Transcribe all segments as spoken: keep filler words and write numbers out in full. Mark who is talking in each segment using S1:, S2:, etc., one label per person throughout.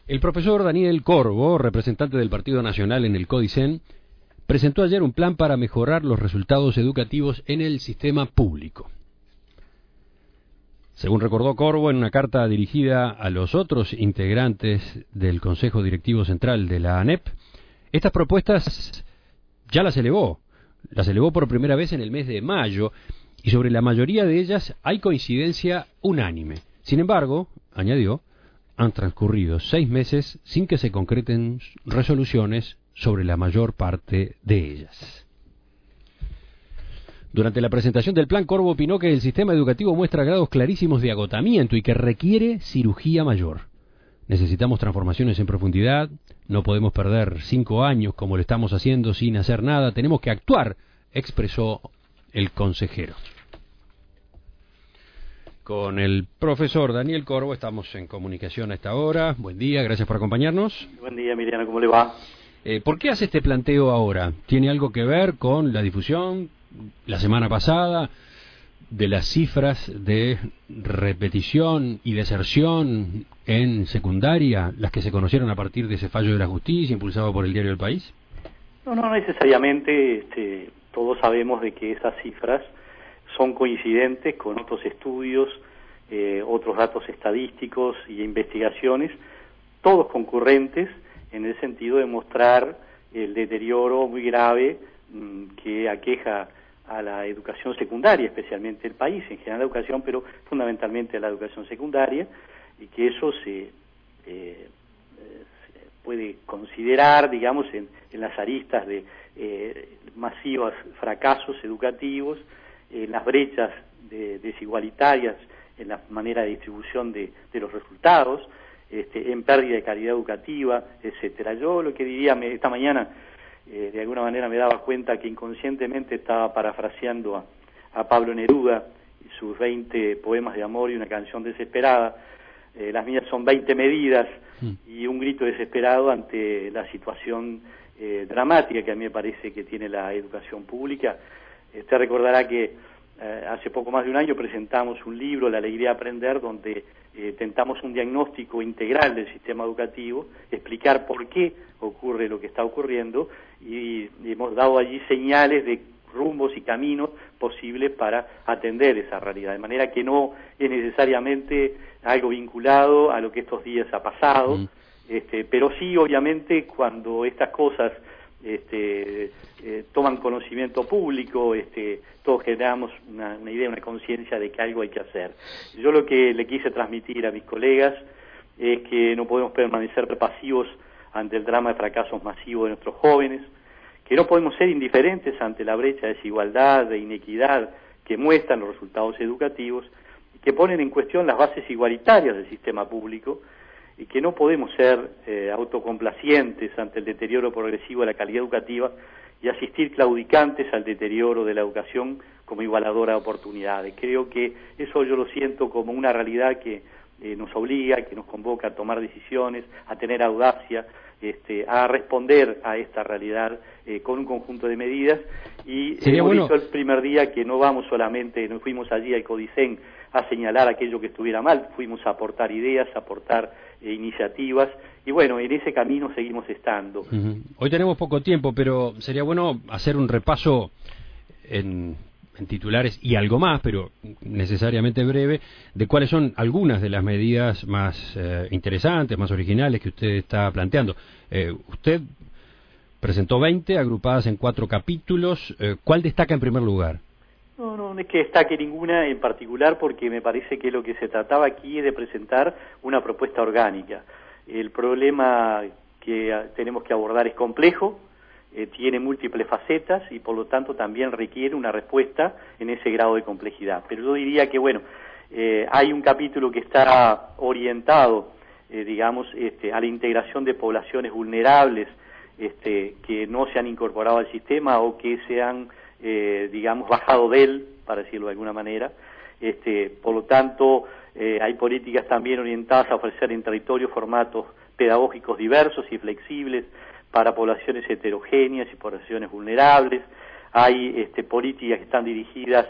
S1: El profesor Daniel Corvo, representante del Partido Nacional en el Codicen, presentó ayer un plan para mejorar los resultados educativos en el sistema público. Según recordó Corvo en una carta dirigida a los otros integrantes del Consejo Directivo Central de la ANEP, estas propuestas ya las elevó, las elevó por primera vez en el mes de mayo, y sobre la mayoría de ellas hay coincidencia unánime. Sin embargo, añadió, han transcurrido seis meses sin que se concreten resoluciones sobre la mayor parte de ellas. Durante la presentación del plan, Corvo opinó que el sistema educativo muestra grados clarísimos de agotamiento y que requiere cirugía mayor. Necesitamos transformaciones en profundidad, no podemos perder cinco años como lo estamos haciendo sin hacer nada, tenemos que actuar, expresó el consejero. Con el profesor Daniel Corvo estamos en comunicación a esta hora. Buen día, gracias por acompañarnos.
S2: Buen día, Miriana, ¿cómo le va?
S1: Eh, ¿Por qué hace este planteo ahora? ¿Tiene algo que ver con la difusión la semana pasada de las cifras de repetición y deserción en secundaria, las que se conocieron a partir de ese fallo de la justicia impulsado por el diario El País?
S2: No, no necesariamente. Este, todos sabemos de que esas cifras son coincidentes con otros estudios, eh, otros datos estadísticos y investigaciones, todos concurrentes en el sentido de mostrar el deterioro muy grave mmm, que aqueja a la educación secundaria, especialmente el país, en general la educación, pero fundamentalmente a la educación secundaria, y que eso se, eh, se puede considerar, digamos, en, en las aristas de eh, masivos fracasos educativos, en las brechas de, desigualitarias en la manera de distribución de, de los resultados, este, en pérdida de calidad educativa, etcétera. Yo lo que diría me, esta mañana, eh, de alguna manera me daba cuenta que inconscientemente estaba parafraseando a, a Pablo Neruda y sus veinte poemas de amor y una canción desesperada. Eh, las mías son veinte medidas y un grito desesperado ante la situación eh, dramática que a mí me parece que tiene la educación pública. Usted recordará que eh, hace poco más de un año presentamos un libro, La Alegría de Aprender, donde eh, tentamos un diagnóstico integral del sistema educativo, explicar por qué ocurre lo que está ocurriendo, y, y hemos dado allí señales de rumbos y caminos posibles para atender esa realidad, de manera que no es necesariamente algo vinculado a lo que estos días ha pasado, mm. este, pero sí, obviamente, cuando estas cosas Este, eh, toman conocimiento público, este, todos generamos una, una idea, una conciencia de que algo hay que hacer. Yo lo que le quise transmitir a mis colegas es que no podemos permanecer pasivos ante el drama de fracasos masivos de nuestros jóvenes, que no podemos ser indiferentes ante la brecha de desigualdad, de inequidad que muestran los resultados educativos y que ponen en cuestión las bases igualitarias del sistema público, y que no podemos ser eh, autocomplacientes ante el deterioro progresivo de la calidad educativa y asistir claudicantes al deterioro de la educación como igualadora de oportunidades. Creo que eso yo lo siento como una realidad que eh, nos obliga, que nos convoca a tomar decisiones, a tener audacia, este, a responder a esta realidad eh, con un conjunto de medidas, y
S1: Sería
S2: hemos
S1: bueno...
S2: dicho el primer día que no vamos solamente, no fuimos allí al Codicen a señalar aquello que estuviera mal, fuimos a aportar ideas, a aportar eh, iniciativas, y bueno, en ese camino seguimos estando.
S1: Uh-huh. Hoy tenemos poco tiempo, pero sería bueno hacer un repaso en, en titulares y algo más, pero necesariamente breve, de cuáles son algunas de las medidas más eh, interesantes, más originales que usted está planteando. Eh, usted presentó veinte agrupadas en cuatro capítulos. Eh, ¿Cuál destaca en primer lugar?
S2: No, no, no es que destaque ninguna en particular, porque me parece que lo que se trataba aquí es de presentar una propuesta orgánica. El problema que tenemos que abordar es complejo, eh, tiene múltiples facetas y por lo tanto también requiere una respuesta en ese grado de complejidad. Pero yo diría que, bueno, eh, hay un capítulo que está orientado, eh, digamos, este, a la integración de poblaciones vulnerables este, que no se han incorporado al sistema o que se han Eh, digamos, bajado de él, para decirlo de alguna manera. Este, por lo tanto, eh, hay políticas también orientadas a ofrecer en territorio formatos pedagógicos diversos y flexibles para poblaciones heterogéneas y poblaciones vulnerables. Hay este, políticas que están dirigidas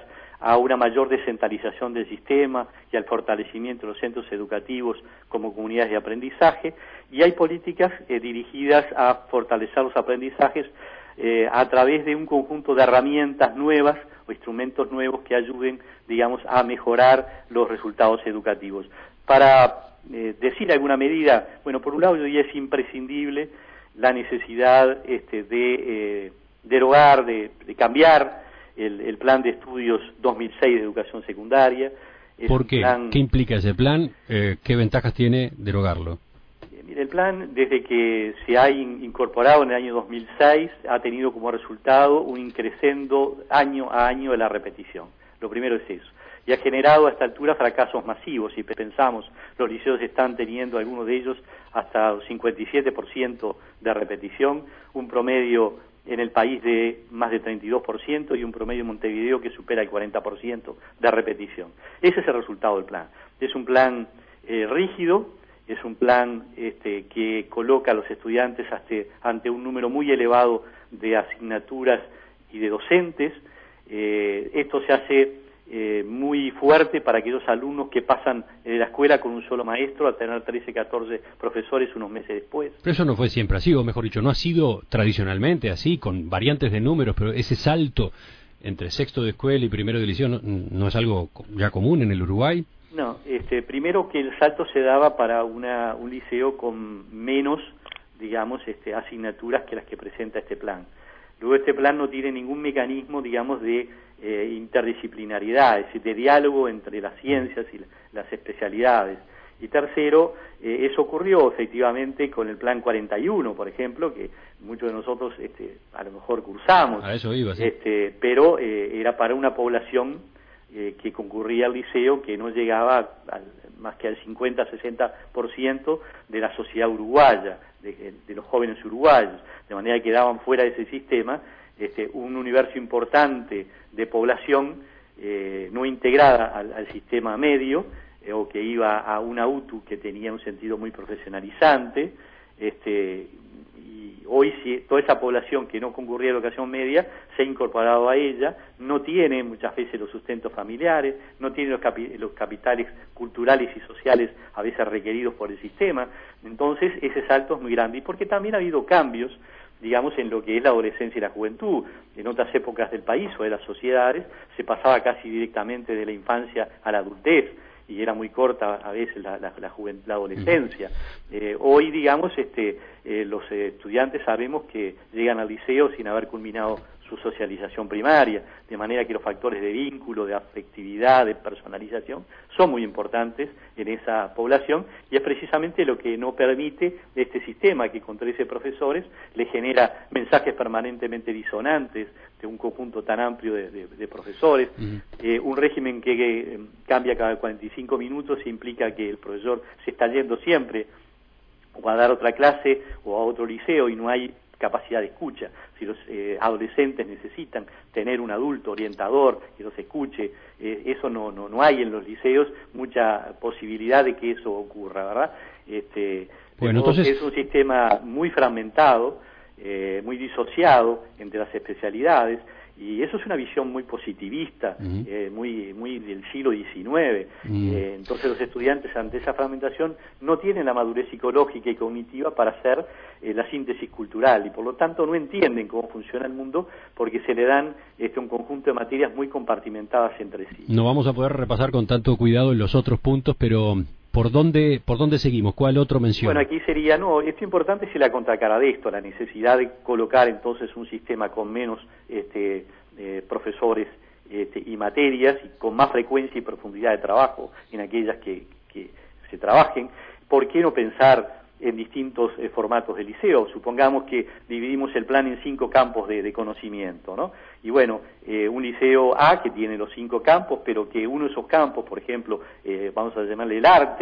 S2: a una mayor descentralización del sistema y al fortalecimiento de los centros educativos como comunidades de aprendizaje, y hay políticas eh, dirigidas a fortalecer los aprendizajes eh, a través de un conjunto de herramientas nuevas o instrumentos nuevos que ayuden, digamos, a mejorar los resultados educativos. Para eh, decir alguna medida, bueno, por un lado yo diría es imprescindible la necesidad este, de eh, derogar, de, de cambiar el, el plan de estudios dos mil seis de educación secundaria. Es
S1: ¿Por qué?
S2: Plan...
S1: ¿Qué implica ese plan? Eh, ¿Qué ventajas tiene derogarlo?
S2: Eh, mire, el plan, desde que se ha in incorporado en el año dos mil seis, ha tenido como resultado un increciendo año a año de la repetición. Lo primero es eso. Y ha generado a esta altura fracasos masivos. Si pensamos, los liceos están teniendo, algunos de ellos, hasta cincuenta y siete por ciento de repetición, un promedio en el país de más de treinta y dos por ciento y un promedio en Montevideo que supera el cuarenta por ciento de repetición. Ese es el resultado del plan. Es un plan eh, rígido, es un plan este, que coloca a los estudiantes hasta, ante un número muy elevado de asignaturas y de docentes. Eh, esto se hace Eh, muy fuerte para aquellos alumnos que pasan de la escuela con un solo maestro a tener trece, catorce profesores unos meses después.
S1: Pero eso no fue siempre así, o mejor dicho, no ha sido tradicionalmente así, con variantes de números, pero ese salto entre sexto de escuela y primero de liceo no, no es algo ya común en el Uruguay.
S2: No, este, primero que el salto se daba para una, un liceo con menos, digamos, este, asignaturas que las que presenta este plan. Luego este plan no tiene ningún mecanismo, digamos, de eh, interdisciplinariedad, es decir, de diálogo entre las ciencias y las especialidades. Y tercero, eh, eso ocurrió efectivamente con el plan cuarenta y uno, por ejemplo, que muchos de nosotros este, a lo mejor cursamos,
S1: A eso iba, sí.
S2: este, pero eh, era para una población eh, que concurría al liceo que no llegaba al, más que al cincuenta a sesenta por ciento de la sociedad uruguaya, de, de los jóvenes uruguayos, de manera que quedaban fuera de ese sistema este, un universo importante de población eh, no integrada al, al sistema medio, eh, o que iba a una U T U que tenía un sentido muy profesionalizante, este, y hoy si toda esa población que no concurría a la educación media se ha incorporado a ella, no tiene muchas veces los sustentos familiares, no tiene los, capi los capitales culturales y sociales a veces requeridos por el sistema. Entonces ese salto es muy grande, y porque también ha habido cambios, digamos, en lo que es la adolescencia y la juventud. En otras épocas del país o de las sociedades se pasaba casi directamente de la infancia a la adultez, y era muy corta a veces la, la, la, la adolescencia. Eh, hoy, digamos, este, eh, los eh, estudiantes sabemos que llegan al liceo sin haber culminado su socialización primaria, de manera que los factores de vínculo, de afectividad, de personalización, son muy importantes en esa población, y es precisamente lo que no permite este sistema que con trece profesores le genera mensajes permanentemente disonantes de un conjunto tan amplio de, de, de profesores. Uh-huh. eh, un régimen que, que eh, cambia cada cuarenta y cinco minutos implica que el profesor se está yendo siempre o a dar otra clase o a otro liceo, y no hay capacidad de escucha. Si los eh, adolescentes necesitan tener un adulto orientador que los escuche, eh, eso no, no, no hay en los liceos mucha posibilidad de que eso ocurra, ¿verdad? Este,
S1: bueno, entonces
S2: es un sistema muy fragmentado, eh, muy disociado entre las especialidades, y eso es una visión muy positivista, uh-huh. eh, muy muy del siglo diecinueve. Uh-huh. Eh, entonces los estudiantes ante esa fragmentación no tienen la madurez psicológica y cognitiva para hacer eh, la síntesis cultural, y por lo tanto no entienden cómo funciona el mundo, porque se le dan este, un conjunto de materias muy compartimentadas entre sí.
S1: No vamos a poder repasar con tanto cuidado en los otros puntos, pero ¿por dónde, por dónde seguimos? ¿Cuál otro menciona?
S2: Bueno, aquí sería, no, esto importante es la contracara de esto, la necesidad de colocar entonces un sistema con menos este, eh, profesores este, y materias, y con más frecuencia y profundidad de trabajo en aquellas que, que se trabajen. ¿Por qué no pensar en distintos eh, formatos de liceo? Supongamos que dividimos el plan en cinco campos de, de conocimiento, ¿no? Y bueno, eh, un liceo A que tiene los cinco campos, pero que uno de esos campos, por ejemplo, eh, vamos a llamarle el arte,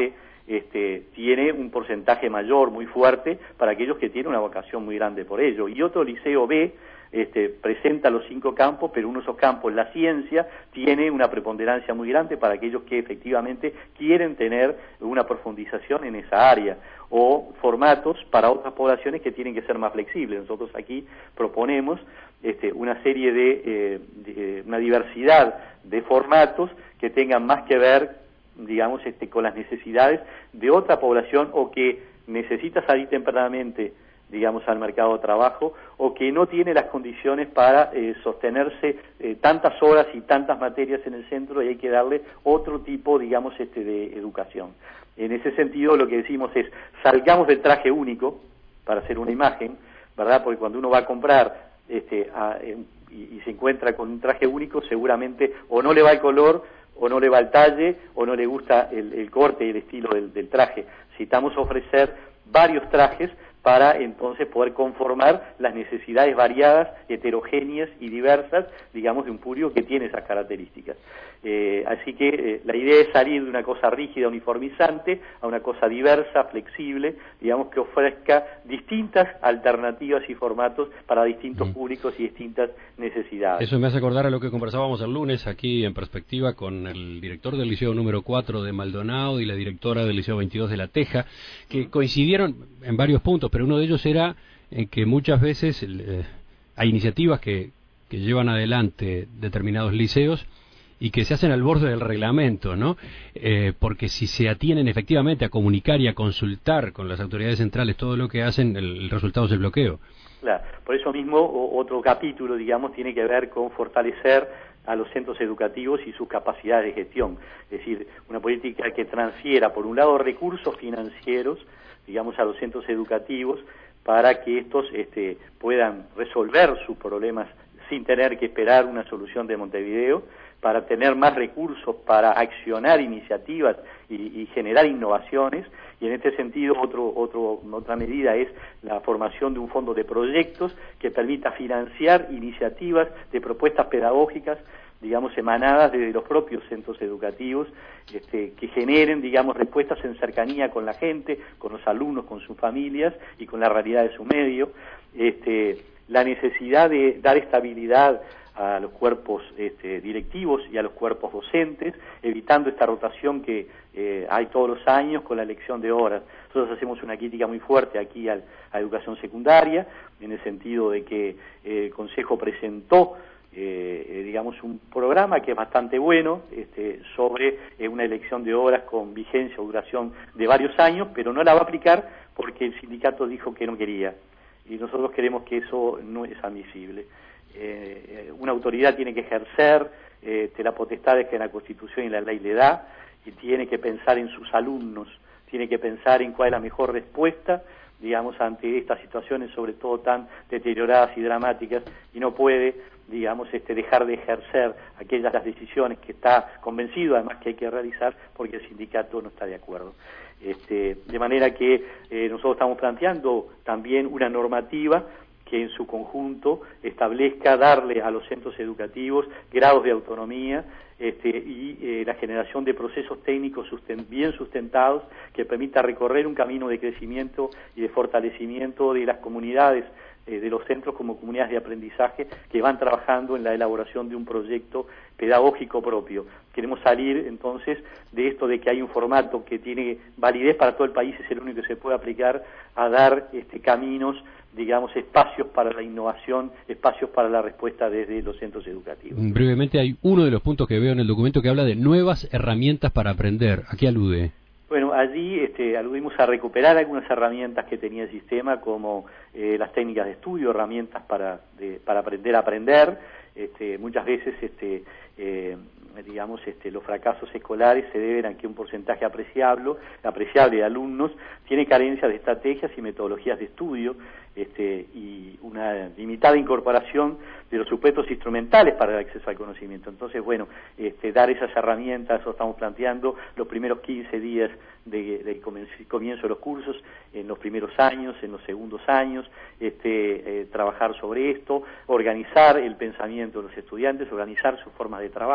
S2: este, tiene un porcentaje mayor, muy fuerte, para aquellos que tienen una vocación muy grande por ello. Y otro liceo B, Este, presenta los cinco campos, pero uno de esos campos, la ciencia, tiene una preponderancia muy grande para aquellos que efectivamente quieren tener una profundización en esa área, o formatos para otras poblaciones que tienen que ser más flexibles. Nosotros aquí proponemos este, una serie de, eh, de, una diversidad de formatos que tengan más que ver, digamos, este, con las necesidades de otra población, o que necesita salir tempranamente, digamos, al mercado de trabajo, o que no tiene las condiciones para eh, sostenerse eh, tantas horas y tantas materias en el centro, y hay que darle otro tipo, digamos, este, de educación. En ese sentido, lo que decimos es, salgamos del traje único, para hacer una imagen, ¿verdad? Porque cuando uno va a comprar este, a, eh, y, y se encuentra con un traje único, seguramente o no le va el color, o no le va el talle, o no le gusta el, el corte y el estilo del, del traje. Necesitamos ofrecer varios trajes para entonces poder conformar las necesidades variadas, heterogéneas y diversas, digamos, de un público que tiene esas características. Eh, así que eh, la idea es salir de una cosa rígida, uniformizante, a una cosa diversa, flexible, digamos, que ofrezca distintas alternativas y formatos para distintos mm. públicos y distintas necesidades.
S1: Eso me hace acordar a lo que conversábamos el lunes aquí en Perspectiva con el director del Liceo número cuatro de Maldonado y la directora del Liceo veintidós de La Teja, que coincidieron en varios puntos, pero uno de ellos era en que muchas veces eh, hay iniciativas que, que llevan adelante determinados liceos y que se hacen al borde del reglamento, ¿no? Eh, porque si se atienen efectivamente a comunicar y a consultar con las autoridades centrales todo lo que hacen, el, el resultado es el bloqueo.
S2: Claro, por eso mismo o, otro capítulo, digamos, tiene que ver con fortalecer a los centros educativos y sus capacidades de gestión. Es decir, una política que transfiera, por un lado, recursos financieros, digamos, a los centros educativos, para que estos este, puedan resolver sus problemas sin tener que esperar una solución de Montevideo, para tener más recursos para accionar iniciativas y, y generar innovaciones. Y en este sentido, otro, otro, otra medida es la formación de un fondo de proyectos que permita financiar iniciativas de propuestas pedagógicas, digamos, emanadas desde los propios centros educativos, este, que generen, digamos, respuestas en cercanía con la gente, con los alumnos, con sus familias y con la realidad de su medio. Este, la necesidad de dar estabilidad a los cuerpos este, directivos y a los cuerpos docentes, evitando esta rotación que eh, hay todos los años con la elección de horas. Nosotros hacemos una crítica muy fuerte aquí al, a educación secundaria, en el sentido de que eh, el Consejo presentó Eh, eh, digamos, un programa que es bastante bueno este, sobre eh, una elección de horas con vigencia o duración de varios años, pero no la va a aplicar porque el sindicato dijo que no quería, y nosotros queremos que eso no es admisible. Eh, una autoridad tiene que ejercer eh, la potestad que la Constitución y la ley le da, y tiene que pensar en sus alumnos, tiene que pensar en cuál es la mejor respuesta, digamos, ante estas situaciones, sobre todo tan deterioradas y dramáticas, y no puede, digamos, este, dejar de ejercer aquellas las decisiones que está convencido además que hay que realizar, porque el sindicato no está de acuerdo. Este, de manera que eh, nosotros estamos planteando también una normativa que en su conjunto establezca darle a los centros educativos grados de autonomía este, y eh, la generación de procesos técnicos susten- bien sustentados que permita recorrer un camino de crecimiento y de fortalecimiento de las comunidades eh, de los centros como comunidades de aprendizaje que van trabajando en la elaboración de un proyecto pedagógico propio. Queremos salir entonces de esto de que hay un formato que tiene validez para todo el país, es el único que se puede aplicar, a dar este, caminos, digamos, espacios para la innovación, espacios para la respuesta desde los centros educativos.
S1: Brevemente, hay uno de los puntos que veo en el documento que habla de nuevas herramientas para aprender. ¿A qué alude?
S2: Bueno, allí este, aludimos a recuperar algunas herramientas que tenía el sistema, como eh, las técnicas de estudio, herramientas para, de, para aprender a aprender. Este, muchas veces este, eh, digamos, este, los fracasos escolares se deben a que un porcentaje apreciable, apreciable de alumnos tiene carencias de estrategias y metodologías de estudio, este, y una limitada incorporación de los supuestos instrumentales para el acceso al conocimiento. Entonces, bueno, este, dar esas herramientas, eso estamos planteando los primeros quince días de, de comienzo de los cursos, en los primeros años, en los segundos años, este, eh, trabajar sobre esto, organizar el pensamiento de los estudiantes, organizar sus formas de trabajo,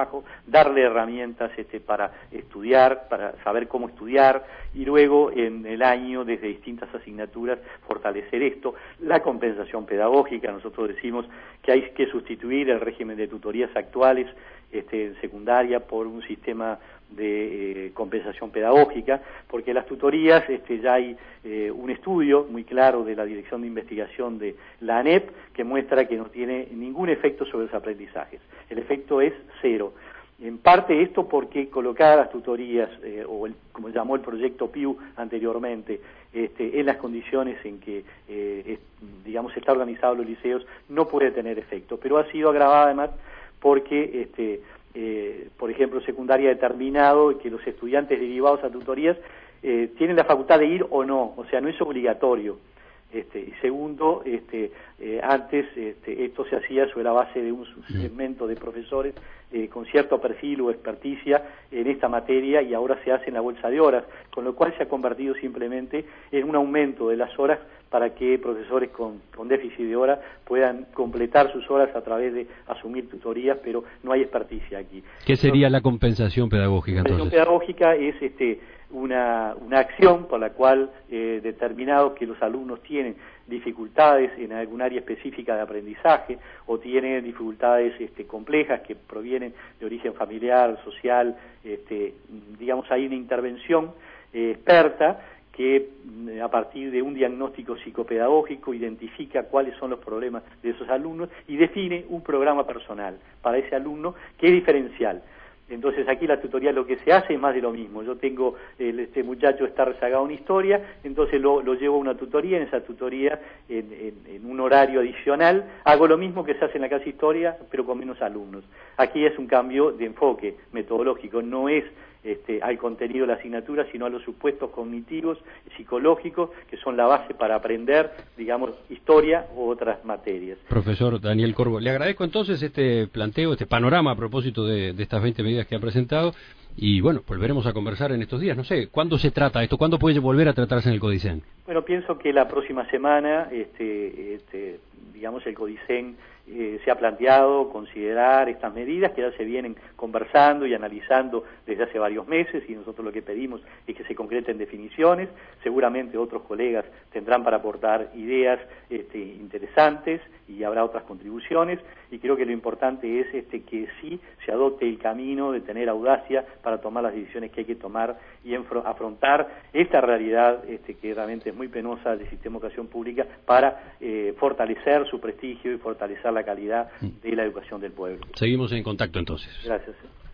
S2: darle herramientas este, para estudiar, para saber cómo estudiar, y luego en el año, desde distintas asignaturas, fortalecer esto. La compensación pedagógica, nosotros decimos que hay que sustituir el régimen de tutorías actuales este, en secundaria por un sistema de eh, compensación pedagógica, porque las tutorías, este, ya hay eh, un estudio muy claro de la Dirección de Investigación de la ANEP que muestra que no tiene ningún efecto sobre los aprendizajes. El efecto es cero. En parte esto porque colocar las tutorías, eh, o el, como llamó el proyecto P I U anteriormente, este, en las condiciones en que, eh, es, digamos, está organizado los liceos, no puede tener efecto, pero ha sido agravada además porque, este, eh, por ejemplo, secundaria determinado que los estudiantes derivados a tutorías eh, tienen la facultad de ir o no, o sea, no es obligatorio. Este, y segundo, este, eh, antes este, esto se hacía sobre la base de un segmento de profesores eh, con cierto perfil o experticia en esta materia, y ahora se hace en la bolsa de horas, con lo cual se ha convertido simplemente en un aumento de las horas para que profesores con, con déficit de horas puedan completar sus horas a través de asumir tutorías, pero no hay experticia aquí.
S1: ¿Qué sería la compensación pedagógica entonces?
S2: La compensación pedagógica es este Una, una acción por la cual eh, determinado que los alumnos tienen dificultades en algún área específica de aprendizaje o tienen dificultades este, complejas que provienen de origen familiar, social, este, digamos, hay una intervención eh, experta que a partir de un diagnóstico psicopedagógico identifica cuáles son los problemas de esos alumnos y define un programa personal para ese alumno que es diferencial. Entonces aquí la tutoría lo que se hace es más de lo mismo. Yo tengo, el, este muchacho está rezagado en historia, entonces lo, lo llevo a una tutoría, en esa tutoría, en, en, en un horario adicional, hago lo mismo que se hace en la clase historia, pero con menos alumnos. Aquí es un cambio de enfoque metodológico, no es este, al contenido de la asignatura, sino a los supuestos cognitivos, psicológicos, que son la base para aprender, digamos, historia u otras materias.
S1: Profesor Daniel Corvo, le agradezco entonces este planteo, este panorama a propósito de, de estas veinte medidas que ha presentado, y bueno, volveremos a conversar en estos días. No sé, ¿cuándo se trata esto? ¿Cuándo puede volver a tratarse en el Codicen?
S2: Bueno, pienso que la próxima semana, este, este, digamos, el Codicen eh, se ha planteado considerar estas medidas que ya se vienen conversando y analizando desde hace varios meses, y nosotros lo que pedimos es que se concreten definiciones. Seguramente otros colegas tendrán para aportar ideas este, interesantes y habrá otras contribuciones, y creo que lo importante es este, que sí se adopte el camino de tener audacia para tomar las decisiones que hay que tomar y afrontar esta realidad este, que realmente es muy penosa del sistema de educación pública, para eh, fortalecer su prestigio y fortalecer la calidad de la educación del pueblo.
S1: Seguimos en contacto entonces.
S2: Gracias.